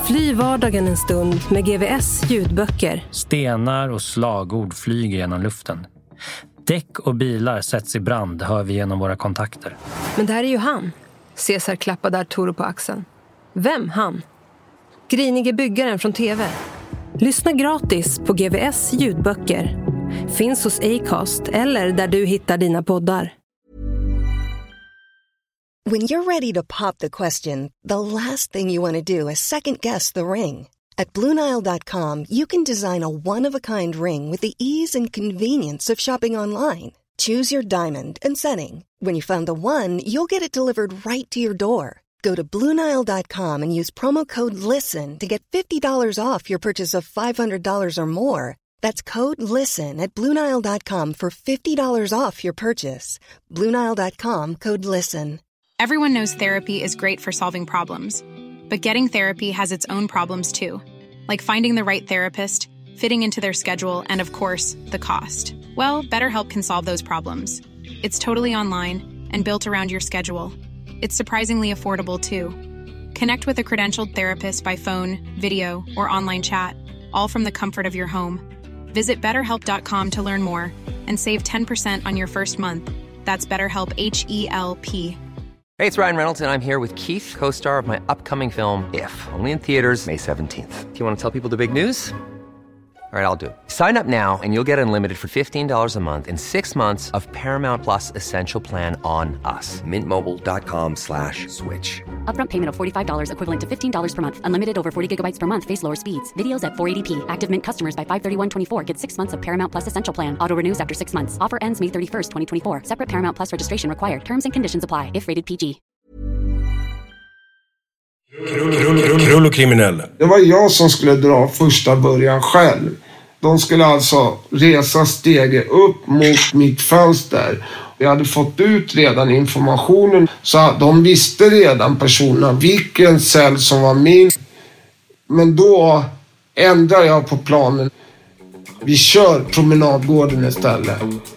Fly vardagen en stund med GVS ljudböcker. Stenar och slagord flyger genom luften. Däck och bilar sätts i brand, hör vi genom våra kontakter. Men det här är ju han. Cesar klappade Arturo på axeln. Vem han? Grinige byggaren från TV. Lyssna gratis på GVS ljudböcker. Finns hos Acast eller där du hittar dina poddar. When you're ready to pop the question, the last thing you want to do is second-guess the ring. At BlueNile.com, you can design a one-of-a-kind ring with the ease and convenience of shopping online. Choose your diamond and setting. When you find the one, you'll get it delivered right to your door. Go to BlueNile.com and use promo code LISTEN to get $50 off your purchase of $500 or more. That's code LISTEN at BlueNile.com for $50 off your purchase. BlueNile.com, code LISTEN. Everyone knows therapy is great for solving problems. But getting therapy has its own problems too. Like finding the right therapist, fitting into their schedule, and of course, the cost. Well, BetterHelp can solve those problems. It's totally online and built around your schedule. It's surprisingly affordable too. Connect with a credentialed therapist by phone, video, or online chat, all from the comfort of your home. Visit BetterHelp.com to learn more and save 10% on your first month. That's BetterHelp, H-E-L-P. Hey, it's Ryan Reynolds, and I'm here with Keith, co-star of my upcoming film, If, only in theaters May 17th. Do you want to tell people the big news? All right, I'll do it. Sign up now and you'll get unlimited for $15 a month and 6 months of Paramount Plus Essential Plan on us. MintMobile.com/switch. Upfront payment of $45 equivalent to $15 per month. Unlimited over 40 gigabytes per month. Face lower speeds. Videos at 480p. Active Mint customers by 531.24 get 6 months of Paramount Plus Essential Plan. Auto renews after 6 months. Offer ends May 31st, 2024. Separate Paramount Plus registration required. Terms and conditions apply if rated PG. Krull och kriminell. Det var jag som skulle dra första början själv. De skulle alltså resa steget upp mot mitt fönster. Jag hade fått ut redan informationen, så de visste redan personerna vilken cell som var min. Men då ändrar jag på planen. Vi kör promenadgården istället.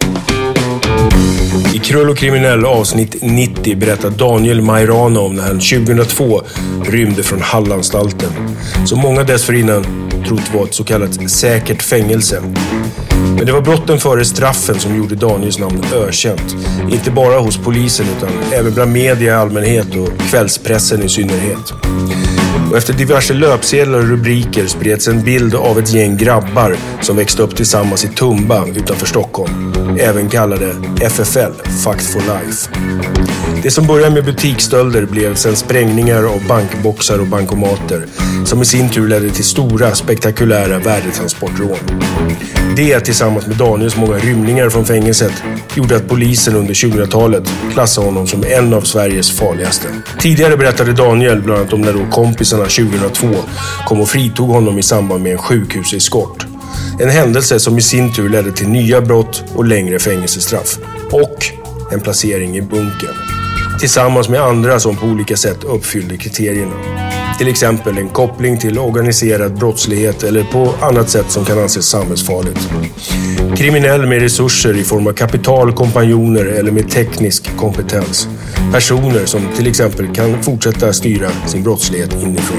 I Krull och kriminell avsnitt 90 berättar Daniel Majrano om när han 2002 rymde från Hallanstalten, som många dessförinnan trott var ett så kallat säkert fängelse. Men det var brotten före straffen som gjorde Daniels namn ökänt. Inte bara hos polisen utan även bland media i allmänhet och kvällspressen i synnerhet. Och efter diverse löpsedlar och rubriker spreds en bild av ett gäng grabbar som växte upp tillsammans i Tumba utanför Stockholm. Även kallade FFL, Fucked for Life. Det som började med butiksstölder blev sedan sprängningar av bankboxar och bankomater, som i sin tur ledde till stora, spektakulära värdetransportrån. Det, tillsammans med Daniels många rymningar från fängelset, gjorde att polisen under 2000-talet klassade honom som en av Sveriges farligaste. Tidigare berättade Daniel bland annat om när då kompisarna 2002 kom och fritog honom i samband med en sjukhuseskort. En händelse som i sin tur ledde till nya brott och längre fängelsestraff. Och en placering i bunkern. Tillsammans med andra som på olika sätt uppfyllde kriterierna. Till exempel en koppling till organiserad brottslighet eller på annat sätt som kan anses samhällsfarligt. Kriminell med resurser i form av kapital, kompanjoner eller med teknisk kompetens. Personer som till exempel kan fortsätta styra sin brottslighet inifrån.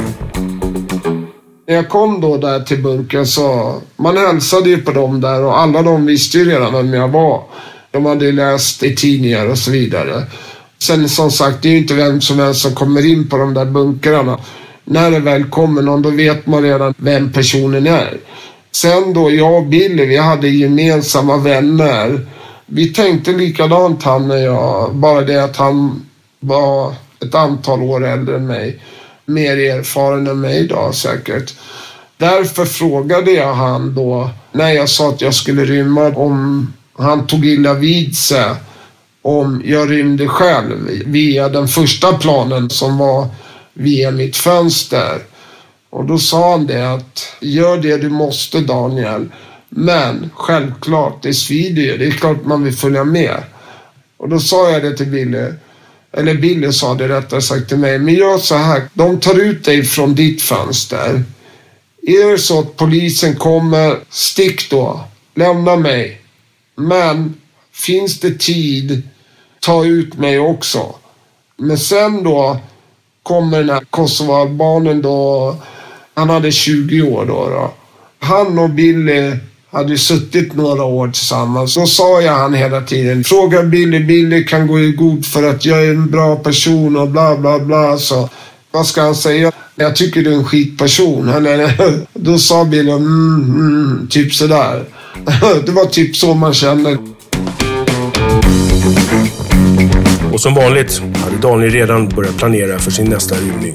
När jag kom då där till bunkern så man hälsade ju på dem där och alla de visste ju redan vem jag var. De hade läst i tidningar och så vidare. Sen som sagt, det är ju inte vem som helst som kommer in på de där bunkrarna. När det väl kommer någon, då vet man redan vem personen är. Sen då, jag och Billy, vi hade gemensamma vänner. Vi tänkte likadant han och jag. Bara det att han var ett antal år äldre än mig. Mer erfaren än mig idag säkert. Därför frågade jag han då, när jag sa att jag skulle rymma, om han tog illa vid sig. Om jag rymde själv via den första planen som var via mitt fönster. Och då sa han det att gör det du måste, Daniel. Men självklart, det svider ju. Det är klart man vill följa med. Och då sa jag det till Billy. Eller Billy sa det rättare sagt till mig. Men gör så här. De tar ut dig från ditt fönster. Är det så att polisen kommer, stick då. Lämna mig. Men finns det tid, ta ut mig också. Men sen då kommer den här kosovoalbanen då Han hade 20 år då. Han och Billy hade suttit några år tillsammans. Så sa jag han hela tiden. Fråga Billy. Billy kan gå i god för att jag är en bra person och bla bla bla. Så vad ska han säga? Jag tycker du är en skitperson. Då sa Billy typ sådär. Det var typ så man kände. Och som vanligt hade Daniel redan börjat planera för sin nästa rymning.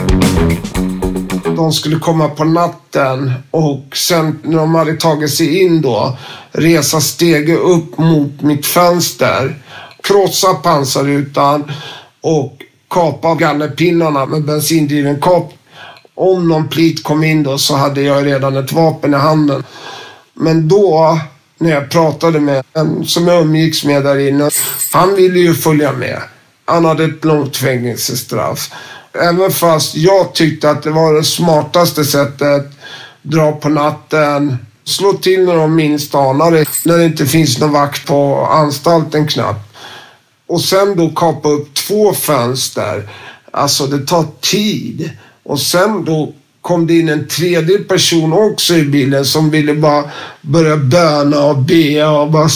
De skulle komma på natten och sen när de hade tagit sig in då, resa steget upp mot mitt fönster, krossa pansarrutan och kapa gallerpinnarna med bensindriven kap. Om någon plit kom in då så hade jag redan ett vapen i handen. Men då, när jag pratade med en som jag umgicks med där inne, han ville ju följa med. Han hade ett långt fängelsestraff. Även fast jag tyckte att det var det smartaste sättet, dra på natten, slå till när de minst anar det, när det inte finns någon vakt på anstalten knappt. Och sen då kapa upp 2 fönster. Alltså det tar tid. Och sen då kom det in en tredje person också i bilden som ville bara börja böna och be och bara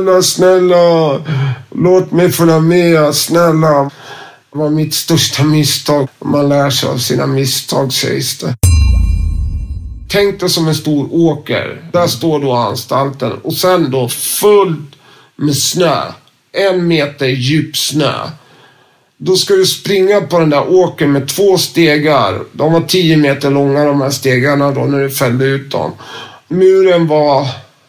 snälla, låt mig följa med, snälla. Det var mitt största misstag. Man lär sig av sina misstag, sägs det. Tänk dig som en stor åker. Där står då anstalten. Och sen då fullt med snö. 1 meter djup snö. Då ska du springa på den där åkern med 2 stegar. De var 10 meter långa de här stegarna då när du fällde ut dem. Muren var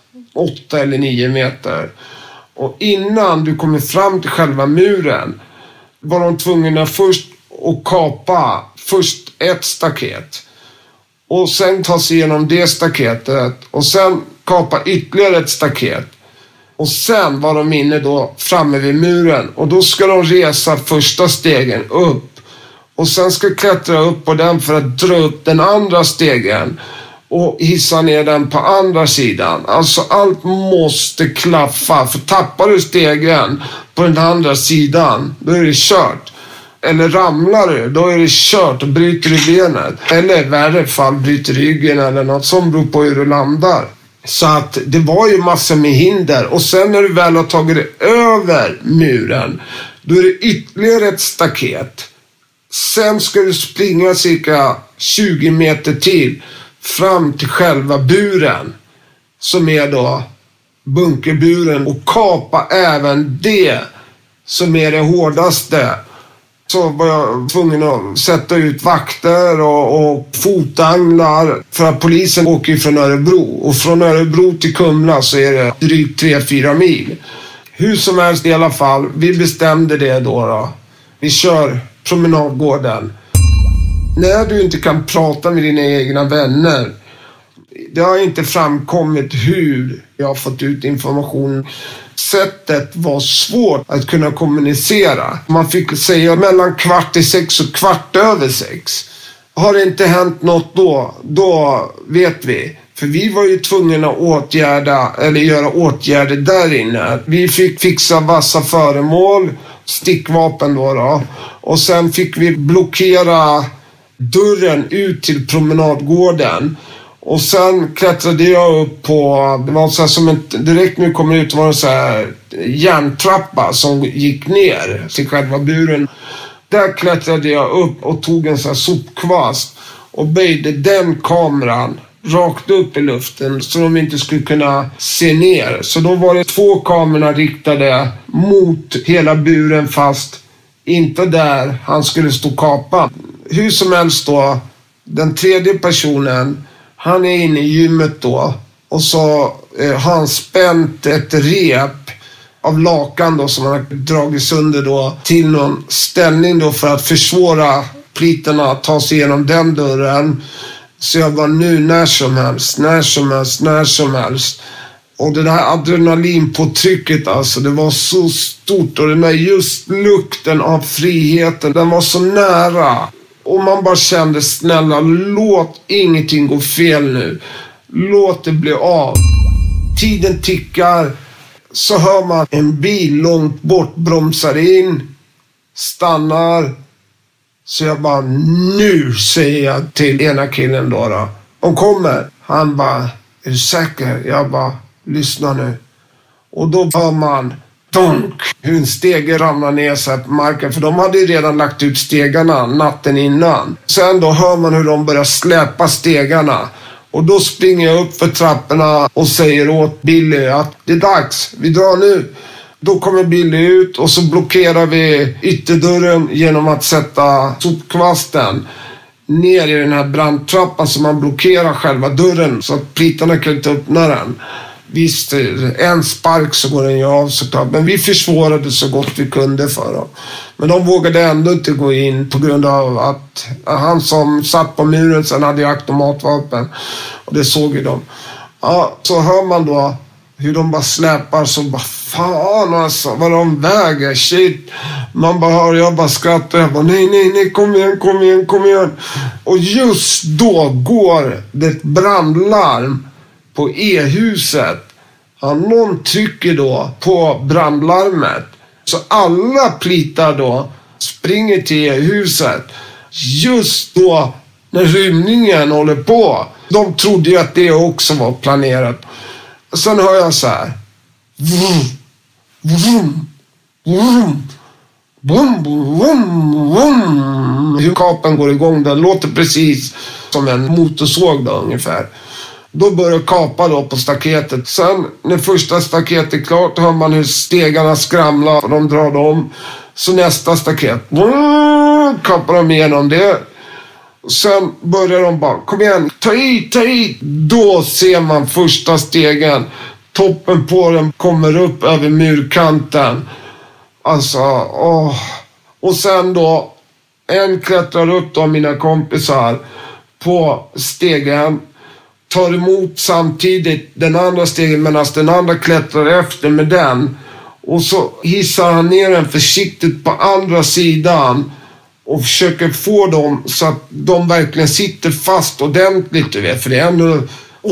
8 eller 9 meter. Och innan du kommer fram till själva muren var de tvungna först att kapa först ett staket. Och sen ta sig igenom det staketet. Och sen kapa ytterligare ett staket. Och sen var de inne då framme vid muren. Och då ska de resa första stegen upp. Och sen ska klättra upp på den för att dra upp den andra stegen. Och hissa ner den på andra sidan. Alltså allt måste klaffa. För tappar du stegen på den andra sidan, då är det kört. Eller ramlar du, då är det kört och bryter du benet. Eller i värre fall bryter ryggen eller något som beror på hur du landar. Så att det var ju massor med hinder. Och sen när du väl har tagit dig över muren, då är det ytterligare ett staket. Sen ska du springa cirka 20 meter till fram till själva buren, som är då bunkerburen, och kapa även det som är det hårdaste. Så var jag tvungen att sätta ut vakter och fotanglar, för att polisen åker från Örebro. Och från Örebro till Kumla så är det drygt 3-4 mil. Hur som helst i alla fall, vi bestämde det då. Vi kör promenadgården. När du inte kan prata med dina egna vänner, det har inte framkommit hur jag har fått ut information. Sättet var svårt att kunna kommunicera. Man fick säga mellan 5:15 och 6:15. Har det inte hänt något då vet vi. För vi var ju tvungna att åtgärda eller göra åtgärder där inne. Vi fick fixa vassa föremål, stickvapen då. Och sen fick vi blockera dörren ut till promenadgården. Och sen klättrade jag upp på, det var så här som direkt när vi kommer ut var det så här järntrappa som gick ner till själva buren. Där klättrade jag upp och tog en så här sopkvast och böjde den kameran rakt upp i luften så de inte skulle kunna se ner. Så då var det 2 kameror riktade mot hela buren, fast inte där han skulle stå kapad. Hur som helst då, den tredje personen, han är inne i gymmet då, och så har han spänt ett rep av lakan då som han har dragit sönder då till någon ställning då för att försvåra plitarna att ta sig igenom den dörren. Så jag var nu när som helst. Och det där adrenalinpåtrycket, alltså det var så stort, och den där just lukten av friheten, den var så nära. Och man bara kände, snälla, låt ingenting gå fel nu. Låt det bli av. Tiden tickar. Så hör man en bil långt bort bromsar in. Stannar. Så jag bara, nu säger jag till ena killen då. De kommer. Han bara, är du säker? Jag bara, lyssna nu. Och då hör man, dunk, hur en stege ramlar ner så här på marken. För de hade ju redan lagt ut stegarna natten innan. Sen då hör man hur de börjar släpa stegarna. Och då springer jag upp för trapporna och säger åt Billy att det är dags, vi drar nu. Då kommer Billy ut och så blockerar vi ytterdörren genom att sätta sopkvasten ner i den här brandtrappan så man blockerar själva dörren så att plitarna kan inte öppna den. Visst, en spark så går den ju av såklart, men vi försvårade så gott vi kunde för dem. Men de vågade ändå inte gå in på grund av att han som satt på muren sen hade automatvapen och det såg ju de. Ja, så hör man då hur de bara släpar så bara fan alltså, vad de väger, shit. Man bara hör, jag bara skrattar, jag bara nej, kom igen. Och just då går det brandlarm på E-huset. Någon trycker då på brandlarmet. Så alla plitar då springer till E-huset. Just då när rymningen håller på. De trodde ju att det också var planerat. Sen hör jag så här. Vroom, vroom, vroom, vroom, vroom, vroom. Hur kapen går igång. Den låter precis som en motorsåg då ungefär. Då börjar kapa då på staketet. Sen när första staketet är klart hör man hur stegarna skramlar och de drar dem. Så nästa staket. Kapar de igenom det. Sen börjar de bara, kom igen, ta i. Då ser man första stegen. Toppen på den kommer upp över murkanten. Alltså, åh. Och sen då, en klättrar upp då, mina kompisar, på stegen. Tar emot samtidigt den andra stegen medan den andra klättrar efter med den. Och så hissar han ner den försiktigt på andra sidan. Och försöker få dem så att de verkligen sitter fast ordentligt, du vet. För det är ändå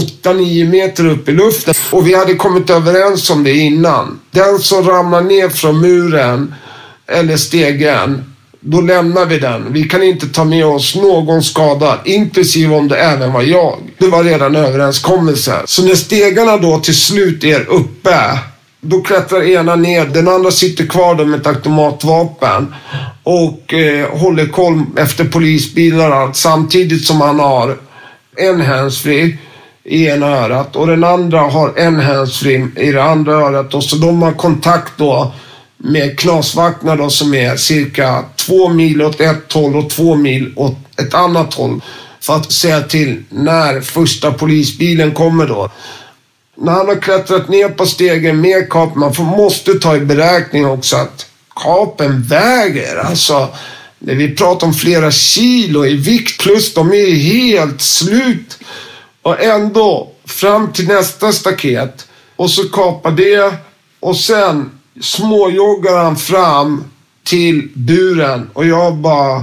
8-9 meter upp i luften. Och vi hade kommit överens om det innan. Den som ramlar ner från muren eller stegen, då lämnar vi den. Vi kan inte ta med oss någon skada, inklusive om det även var jag. Det var redan överenskommelse. Så när stegarna då till slut är uppe, då klättrar ena ner. Den andra sitter kvar då med ett automatvapen och håller koll efter polisbilar samtidigt som han har en handsfree i ena örat och den andra har en handsfree i det andra örat. Och så de har kontakt då med knasvakterna då som är cirka 2 mil åt ett håll och 2 mil åt ett annat håll för att säga till när första polisbilen kommer då. När han har klättrat ner på stegen med kapen, man måste ta i beräkning också att kapen väger. Alltså, när vi pratar om flera kilo i vikt plus de är helt slut. Och ändå fram till nästa staket och så kapar det och sen småjoggar han fram till buren och jag bara,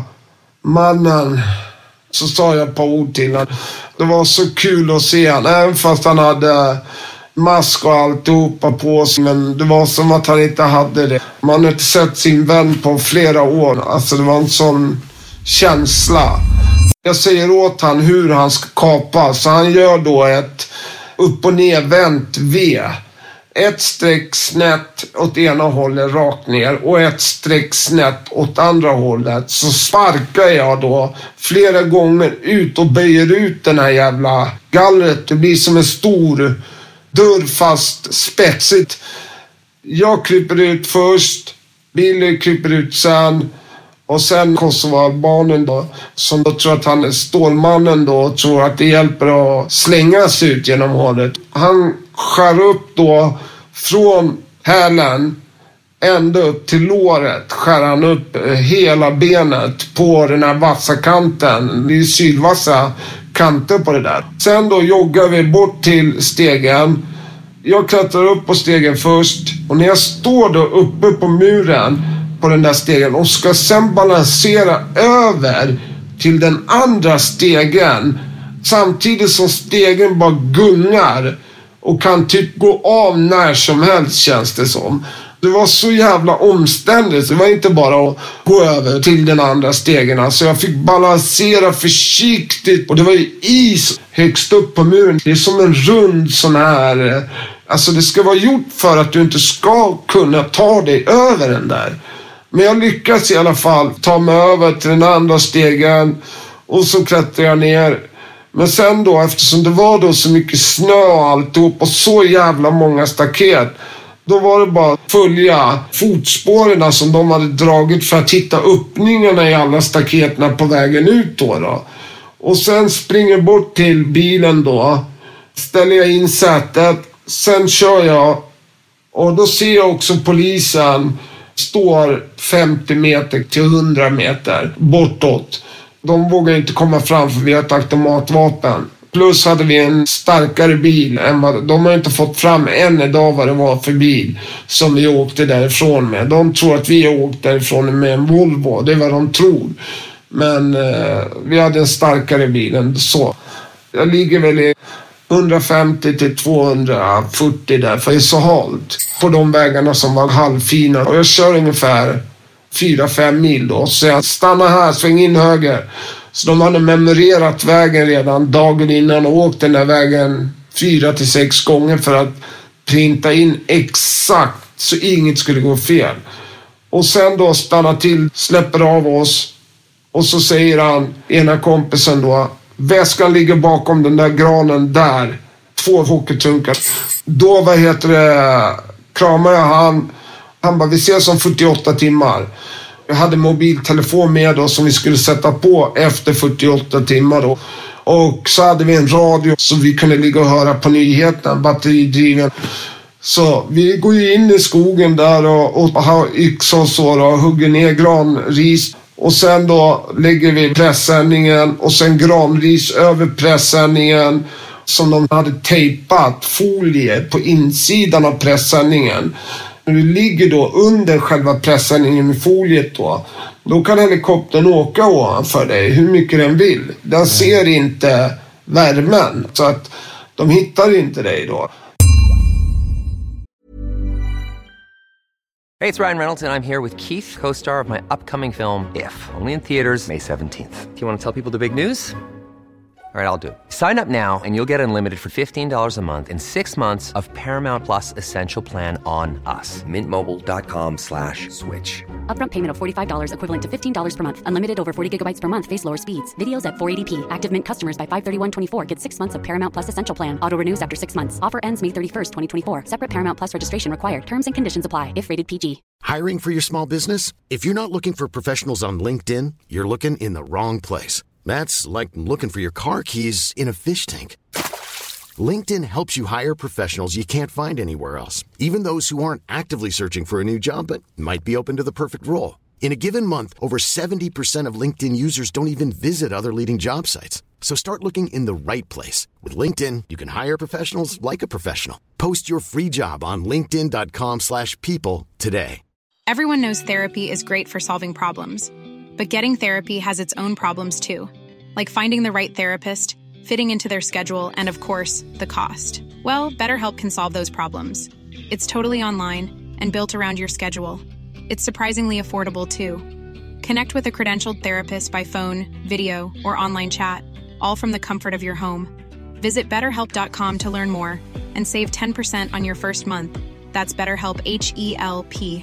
mannen, så sa jag ett par ord till honom. Det var så kul att se han, även fast han hade mask och alltihopa på sig, men det var som att han inte hade det. Man har inte sett sin vän på flera år, alltså det var en sån känsla. Jag säger åt han hur han ska kapa, så han gör då ett upp- och nedvänt V. Ett streck snett åt ena hållet rakt ner och ett streck snett åt andra hållet. Så sparkar jag då flera gånger ut och böjer ut den här jävla gallret. Det blir som en stor dörr fast spetsigt. Jag kryper ut först, Billy kryper ut sen och sen Kosovoalbanen då, som då tror att han är Stålmannen då och tror att det hjälper att slängas ut genom hålet. Han skär upp då från hälen ända upp till låret, skär han upp hela benet på den här vassa kanten. Det är sylvassa kanter på det där. Sen då joggar vi bort till stegen. Jag klättrar upp på stegen först och när jag står då uppe på muren på den där stegen och ska sen balansera över till den andra stegen samtidigt som stegen bara gungar och kan typ gå av när som helst, känns det som. Det var så jävla omständigt. Det var inte bara att gå över till den andra stegen. Så jag fick balansera försiktigt. Och det var ju is högst upp på muren. Det är som en rund sån här... Alltså det ska vara gjort för att du inte ska kunna ta dig över den där. Men jag lyckas i alla fall ta mig över till den andra stegen. Och så klättrar jag ner. Men sen då, eftersom det var då så mycket snö och alltihop och så jävla många staket, då var det bara att följa fotspåren som de hade dragit för att hitta öppningarna i alla staketna på vägen ut då. Och sen springer bort till bilen då, ställer jag in sätet, sen kör jag och då ser jag också polisen står 50 meter till 100 meter bortåt. De vågar inte komma fram för vi har ett automatvapen. Plus hade vi en starkare bil än vad... De har inte fått fram än idag vad det var för bil som vi åkte därifrån med. De tror att vi har åkt därifrån med en Volvo. Det är vad de tror. Men vi hade en starkare bil än så. Jag ligger väl i 150 till 240 där, för det är så halt på de vägarna som var halvfina. Och jag kör ungefär 4-5 mil då. Så jag stannar här, sväng in höger. Så de hade memorerat vägen redan dagen innan och åkt den där vägen 4-6 gånger för att printa in exakt så inget skulle gå fel. Och sen då stannar till, släpper av oss och så säger han, ena kompisen då, väskan ligger bakom den där granen där. 2 hockeytunkar. Då kramar jag han. Han bara, vi ses om 48 timmar. Jag hade mobiltelefon med då som vi skulle sätta på efter 48 timmar då. Och så hade vi en radio så vi kunde ligga och höra på nyheten, batteridriven. Så vi går ju in i skogen där och har yxa och så och hugger ner granris. Och sen då lägger vi pressändningen och sen granris över pressändningen som de hade tejpat folie på insidan av pressändningen. När du ligger då under själva pressändningen med foliet då kan helikoptern åka ovanför dig hur mycket den vill. Den ser inte värmen så att de hittar inte dig då. Hey, it's Ryan Reynolds, and I'm here with Keith, co-star of my upcoming film, If, only in theaters May 17th. Do you want to tell people the big news? All right, I'll do it. Sign up now and you'll get unlimited for $15 a month and 6 months of Paramount Plus Essential Plan on us. MintMobile.com/switch. Upfront payment of $45 equivalent to $15 per month. Unlimited over 40 gigabytes per month. Face lower speeds. Videos at 480p. Active Mint customers by 531.24 get 6 months of Paramount Plus Essential Plan. Auto renews after 6 months. Offer ends May 31st, 2024. Separate Paramount Plus registration required. Terms and conditions apply if rated PG. Hiring for your small business? If you're not looking for professionals on LinkedIn, you're looking in the wrong place. That's like looking for your car keys in a fish tank. LinkedIn helps you hire professionals you can't find anywhere else, even those who aren't actively searching for a new job but might be open to the perfect role. In a given month, over 70% of LinkedIn users don't even visit other leading job sites. So start looking in the right place. With LinkedIn, you can hire professionals like a professional. Post your free job on linkedin.com/people today. Everyone knows therapy is great for solving problems. But getting therapy has its own problems too, like finding the right therapist, fitting into their schedule, and of course, the cost. Well, BetterHelp can solve those problems. It's totally online and built around your schedule. It's surprisingly affordable too. Connect with a credentialed therapist by phone, video, or online chat, all from the comfort of your home. Visit BetterHelp.com to learn more and save 10% on your first month. That's BetterHelp, H-E-L-P.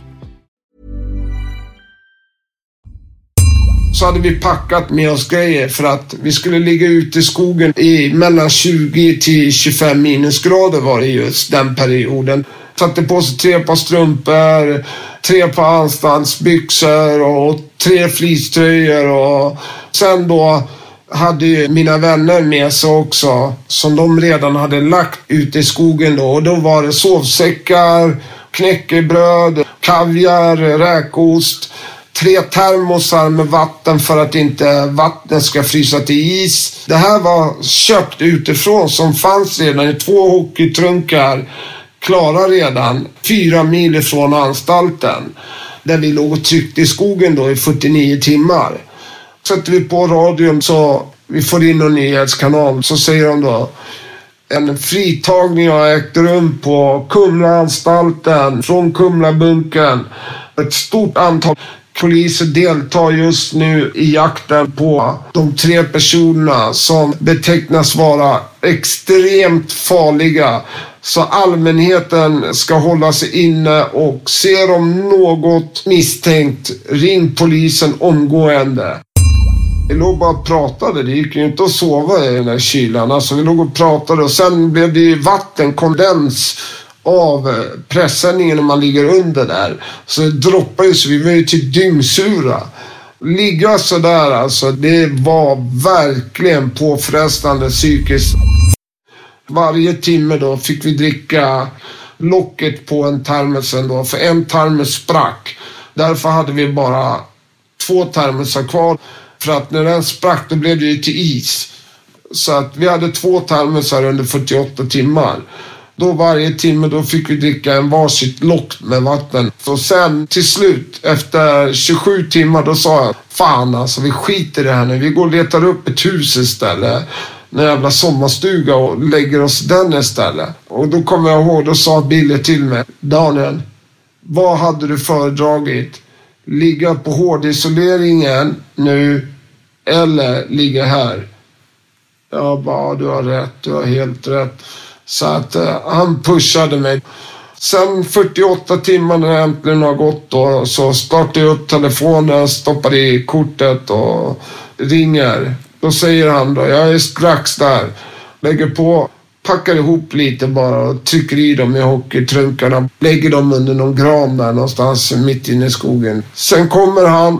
Så hade vi packat med oss grejer för att vi skulle ligga ute i skogen i mellan 20 till 25 minusgrader var det just den perioden. Satte på sig 3 par strumpor, 3 par anstandsbyxor och 3 fleecetröjor och sen då hade ju mina vänner med sig också som de redan hade lagt ute i skogen då och då var det sovsäckar, knäckebröd, kaviar, räkost, 3 termosar med vatten för att inte vattnet ska frysa till is. Det här var köpt utifrån som fanns redan i 2 hockeytrunkar klara redan 4 mil ifrån anstalten. Där vi låg och tryckte i skogen då i 49 timmar. Sätter vi på radion så vi får in en nyhetskanal så säger de då En fritagning har ägt rum på Kumlaanstalten från Kumlabunkern. Ett stort antal poliser deltar just nu i jakten på de 3 personerna som betecknas vara extremt farliga. Så allmänheten ska hålla sig inne och ser de något misstänkt, ring polisen omgående. Vi låg bara och pratade, det gick ju inte att sova i den här kylan. Alltså vi låg och pratade och sen blev det ju vattenkondens av pressändningen när man ligger under där. Så det droppade ju, så vi var ju till dyngsura. Ligga så där alltså, det var verkligen påfrestande psykiskt. Varje timme då fick vi dricka locket på en termosen då, för en termos sprack. Därför hade vi bara 2 termosar kvar. För att när den sprack då blev det ju till is. Så att vi hade 2 termosar under 48 timmar. Då varje timme då fick vi dricka en varsitt lock med vatten. Så sen till slut efter 27 timmar då sa jag, fan alltså vi skiter i det här nu. Vi går och letar upp ett hus istället. En jävla sommarstuga och lägger oss den istället. Och då kommer jag ihåg, då sa Billy till mig, Daniel, vad hade du föredragit? Ligga på hårdisoleringen nu eller ligga här? Jag bara, du har rätt, du har helt rätt. Så att han pushade mig. Sen 48 timmar när det äntligen har gått då, så startade jag upp telefonen, stoppade i kortet och ringer. Då säger han då, jag är strax där. Lägger på, packar ihop lite bara och trycker i dem i hockeytrunkarna. Lägger dem under någon gran där någonstans mitt inne i skogen. Sen kommer han,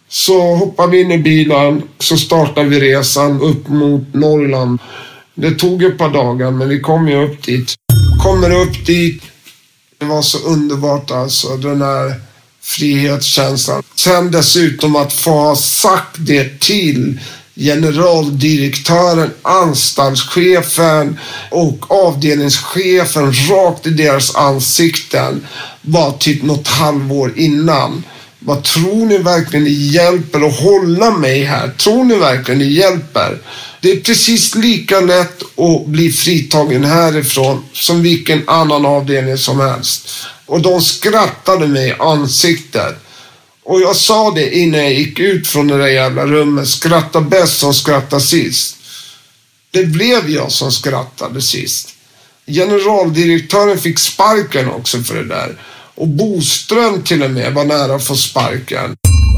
så hoppar vi in i bilen, så startar vi resan upp mot Norrland. Det tog ett par dagar men vi kom ju upp dit. Kommer upp dit, det var så underbart alltså, den här frihetskänslan. Sen dessutom att få ha sagt det till generaldirektören, anstaltschefen och avdelningschefen rakt i deras ansikten var typ något halvår innan. Vad tror ni verkligen det hjälper att hålla mig här? Tror ni verkligen det hjälper? Det är precis lika lätt att bli fritagen härifrån som vilken annan avdelning som helst. Och de skrattade mig i ansiktet. Och jag sa det innan jag gick ut från det där jävla rummet. Skratta bäst som skrattar sist. Det blev jag som skrattade sist. Generaldirektören fick sparken också för det där. Och Boström till och med var nära att få sparken.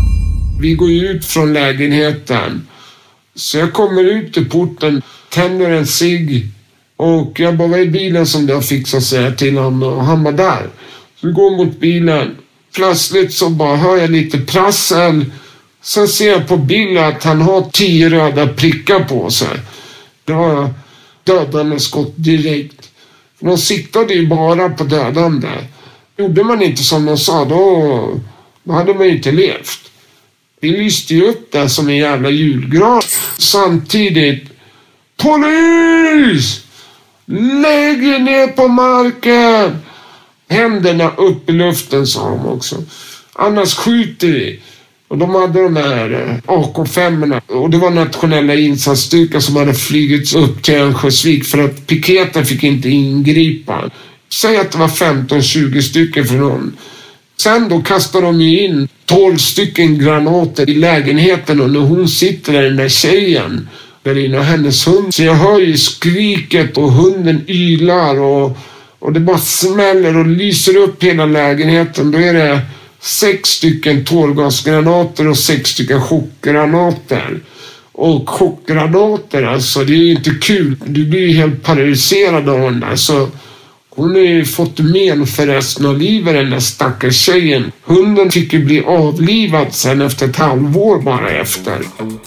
Vi går ut från lägenheten. Så jag kommer ut i porten, tänder en cigg. Och jag bara, vad är bilen som du har fixat, säga till honom. Och han var där. Så vi går mot bilen. Plötsligt så bara hör jag lite prassel. Sen ser jag på bilen att han har 10 röda prickar på sig. Det var dödande skott direkt. De siktade ju bara på dödande. Gjorde man inte som de sa, då hade man ju inte levt. Vi lyste ju upp det som en jävla julgran. Samtidigt, polis! Lägg er ner på marken! Händerna upp i luften, sa de också. Annars skjuter vi. Och de hade de här AK5-erna. Och det var nationella insatsstyrkan som hade flygits upp till Örnsköldsvik för att piketen fick inte ingripa. Säg att det var 15-20 stycken från någon. Sen då kastar de in 12 stycken granater i lägenheten. Och när hon sitter där, den där tjejen där inne, och hennes hund. Så jag hör ju skriket och hunden ylar och det bara smäller och lyser upp hela lägenheten. Då är det 6 stycken tårgasgranater och 6 stycken chockgranater. Och chockgranater, alltså det är ju inte kul. Du blir ju helt paralyserad av den där. Så hon har ju fått men för resten av livet, den där stackars tjejen. Hunden fick ju bli avlivad sen efter ett halvår bara efter.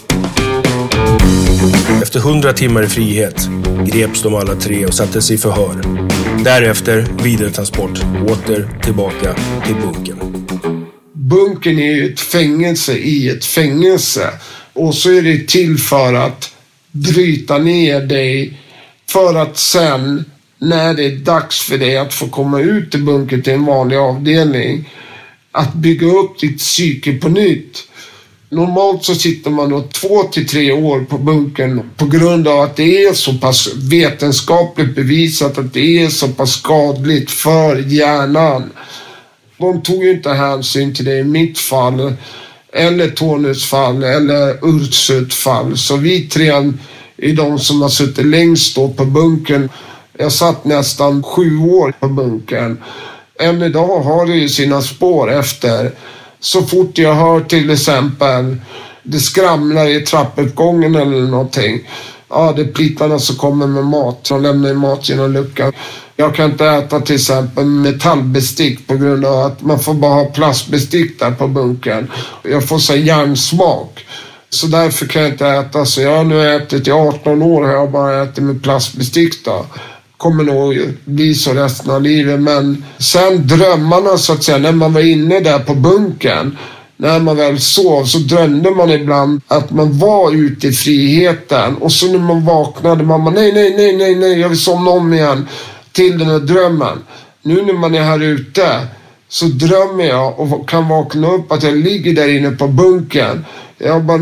Efter 100 timmar i frihet greps de alla 3 och sattes i förhör. Därefter vidare transport åter tillbaka till bunkern. Bunkern är ju ett fängelse i ett fängelse. Och så är det till för att bryta ner dig. För att sen, när det är dags för dig att få komma ut i bunkern till en vanlig avdelning, att bygga upp ditt psyke på nytt. Normalt så sitter man då 2 till 3 år på bunkern på grund av att det är så pass vetenskapligt bevisat att det är så pass skadligt för hjärnan. De tog ju inte hänsyn till det i mitt fall, eller Tonys fall, eller Ursuts fall. Så vi 3 är de som har suttit längst då på bunkern. Jag satt nästan 7 år på bunkern. Än idag har det ju sina spår efter. Så fort jag hör till exempel det skramlar i trappuppgången eller någonting. Ja, det är plitarna som kommer med mat. De lämnar mat genom luckan. Jag kan inte äta till exempel metallbestick på grund av att man får bara ha plastbestick där på bunkern. Jag får så järnsmak. Så därför kan jag inte äta. Så jag har nu ätit i 18 år och jag har bara ätit med plastbestick då. Kommer nog bli så resten av livet. Men sen drömmarna så att säga, när man var inne där på bunkern, när man väl sov så drömde man ibland att man var ute i friheten. Och så när man vaknade, man bara nej, jag vill somna om igen till den här drömmen. Nu när man är här ute så drömmer jag och kan vakna upp att jag ligger där inne på bunkern. Jag bara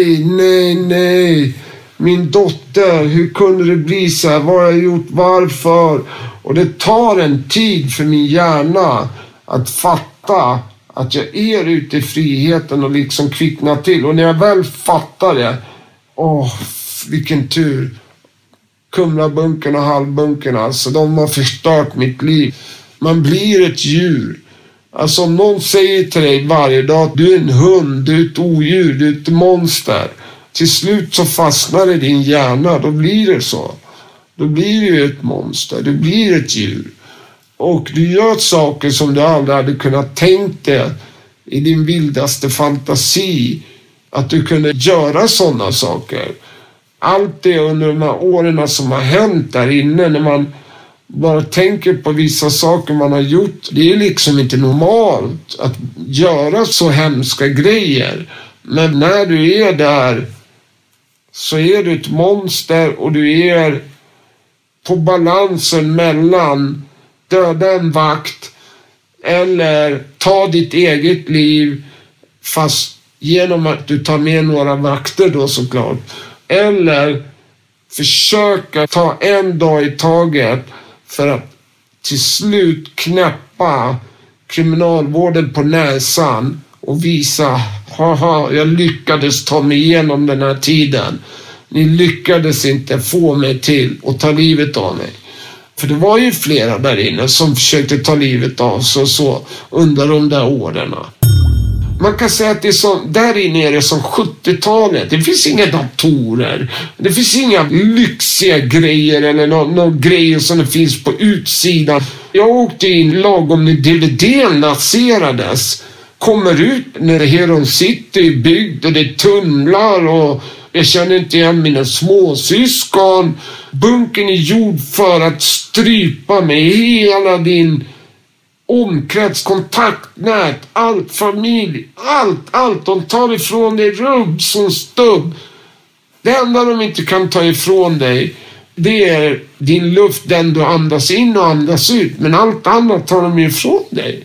nej. Min dotter, hur kunde det bli så här? Vad har jag gjort? Varför? Och det tar en tid för min hjärna att fatta att jag är ute i friheten och liksom kvickna till. Och när jag väl fattar det, vilken tur. Kumlabunkern och Hallbunkern, alltså de har förstört mitt liv. Man blir ett djur. Alltså om någon säger till dig varje dag att du är en hund, du är ett odjur, du är ett monster. Till slut så fastnar det i din hjärna, då blir det så. Då blir du ett monster, du blir ett djur. Och du gör saker som du aldrig hade kunnat tänkt dig i din vildaste fantasi. Att du kunde göra sådana saker. Allt det under de här åren som har hänt där inne, när man bara tänker på vissa saker man har gjort. Det är liksom inte normalt att göra så hemska grejer. Men när du är där så är du ett monster och du är på balansen mellan döda en vakt eller ta ditt eget liv, fast genom att du tar med några vakter då såklart. Eller försöka ta en dag i taget för att till slut knäppa kriminalvården på näsan och visa, jag lyckades ta mig igenom den här tiden. Ni lyckades inte få mig till att ta livet av mig. För det var ju flera där inne som försökte ta livet av sig och så under de där åren. Man kan säga att det är så, där inne är det som 70-talet. Det finns inga datorer. Det finns inga lyxiga grejer eller några grejer som det finns på utsidan. Jag åkte in lagom när DVD lanserades. Kommer ut när Heron City är byggd och det är tunnlar och jag känner inte igen mina småsyskon. Bunkern är gjord för att strypa med hela din omkrets, kontaktnät, allt, familj, allt. De tar ifrån dig rubb som stubb. Det enda de inte kan ta ifrån dig, det är din luft, den du andas in och andas ut. Men allt annat tar de ifrån dig.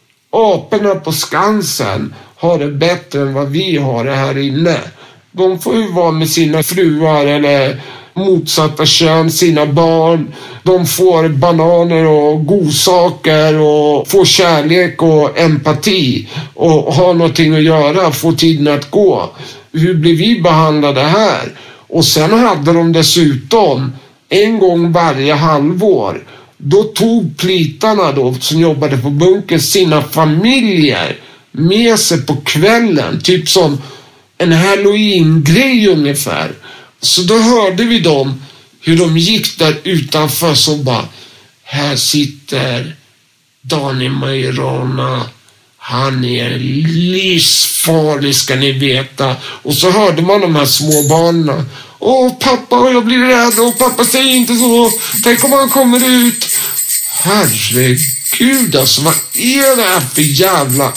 Aporna på Skansen har det bättre än vad vi har det här inne. De får ju vara med sina fruar eller motsatta kön, sina barn. De får bananer och godsaker och får kärlek och empati och har någonting att göra, får tiden att gå. Hur blir vi behandlade här? Och sen hade de dessutom en gång varje halvår, då tog plitarna då som jobbade på bunkern sina familjer med sig på kvällen, typ som en Halloween-grej ungefär. Så då hörde vi dem hur de gick där utanför, så bara, här sitter Daniel Mairona, han är livsfarlig ska ni veta. Och så hörde man de här små barnen, pappa, jag blir rädd, pappa säg inte så, tänk om han kommer ut. Herregud alltså, vad är det här för jävla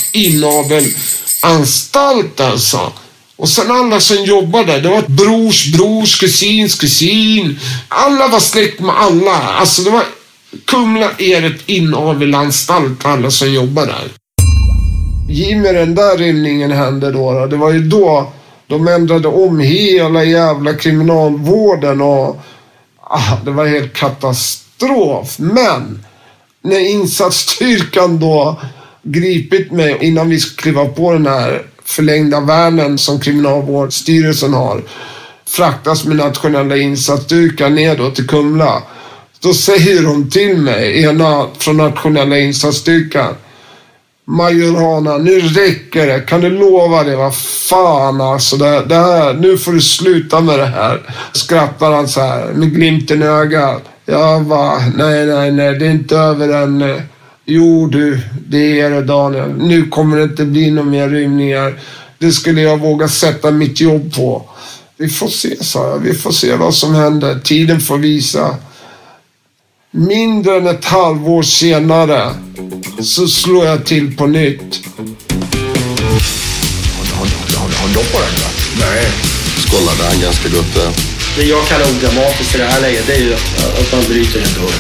inavelanstalt alltså? Och sen alla som jobbade, det var brors, kusin. Alla var släkt med alla. Alltså det var, Kumla är ett inavelanstalt, alla som jobbar där. I med den där rymningen hände då. Det var ju då de ändrade om hela jävla kriminalvården och det var helt katastrof. Men när insatsstyrkan då gripit mig innan vi skrev på den här förlängda värnen som kriminalvårdsstyrelsen har, fraktas med nationella insatsstyrkan ner då till Kumla. Då säger de till mig, ena från nationella insatsstyrkan: Major Hana, nu räcker det. Kan du lova det? Vad fan alltså. Det här, nu får du sluta med det här. Skrattar han så här med glimten i ögat. Jag bara, nej, det är inte över än. Jo du, det är det Daniel. Nu kommer det inte bli några mer rymningar. Det skulle jag våga sätta mitt jobb på. Vi får se, sa jag. Vi får se vad som händer. Tiden får visa. Mindre än ett halvår senare så slår jag till på nytt. Har du på den där? Nej. Skålar där ganska gott. Det jag kallar odramatiskt i det här läget, det är ju att man bryter en dörr.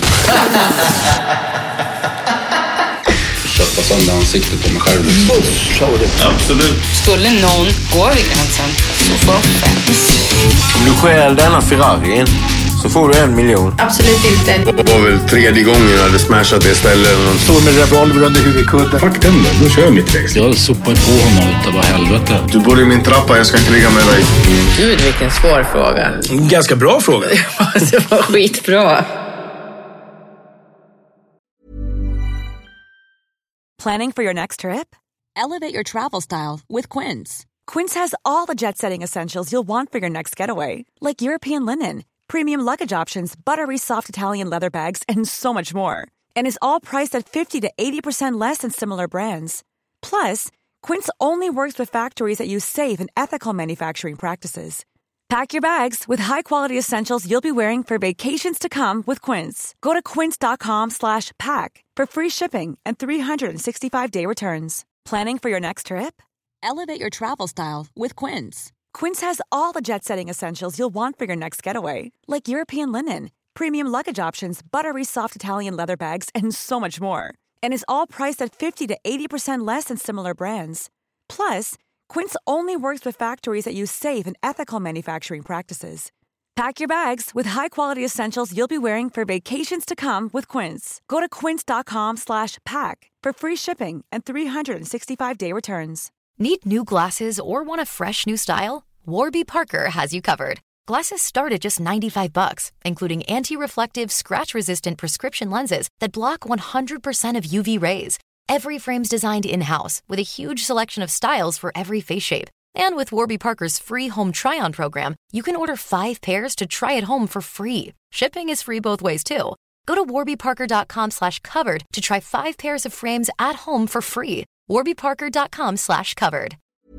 Köpa sönder ansiktet på mig själv. Absolut. Skulle någon gå vid gränsen så får om du stjäl denna Ferrarin så får du 1 miljon. absolut inte. Det var väl 3:e gången jag hade smashat det stället. Står med revolver under huvudkudden. Fuck den då kör jag mitt race. Jag sopar på honom utav vad helvete. Du bor i min trappa, jag ska kriga med dig. Gud, vilken svår fråga. Ganska bra fråga. Det var skitbra. Planning for your next trip? Elevate your travel style with Quince. Quince has all the jet-setting essentials you'll want for your next getaway, like European linen, premium luggage options, buttery soft Italian leather bags, and so much more. And is all priced at 50 to 80% less than similar brands. Plus, Quince only works with factories that use safe and ethical manufacturing practices. Pack your bags with high-quality essentials you'll be wearing for vacations to come with Quince. Go to quince.com/pack for free shipping and 365-day returns. Planning for your next trip? Elevate your travel style with Quince. Quince has all the jet-setting essentials you'll want for your next getaway, like European linen, premium luggage options, buttery soft Italian leather bags, and so much more. And is all priced at 50 to 80% less than similar brands. Plus, Quince only works with factories that use safe and ethical manufacturing practices. Pack your bags with high-quality essentials you'll be wearing for vacations to come with Quince. Go to quince.com/pack for free shipping and 365-day returns. Need new glasses or want a fresh new style? Warby Parker has you covered. Glasses start at just $95, including anti-reflective, scratch-resistant prescription lenses that block 100% of UV rays. Every frame's designed in-house with a huge selection of styles for every face shape. And with Warby Parker's free home try-on program, you can order 5 pairs to try at home for free. Shipping is free both ways too. Go to warbyparker.com/covered to try 5 pairs of frames at home for free. warbyparker.com/covered.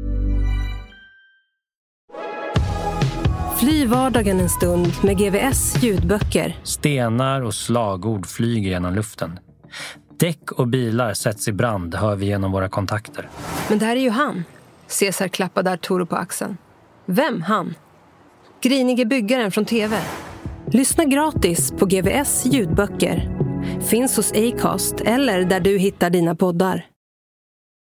Fly vardagen en stund med GVS ljudböcker. Stenar och slagord flyger genom luften. Däck och bilar sätts i brand, hör vi genom våra kontakter. Men där är ju han. Cesar klappar där Toro på axeln. Vem han? Grinige byggaren från TV. Lyssna gratis på GVS ljudböcker. Finns hos Acast eller där du hittar dina poddar.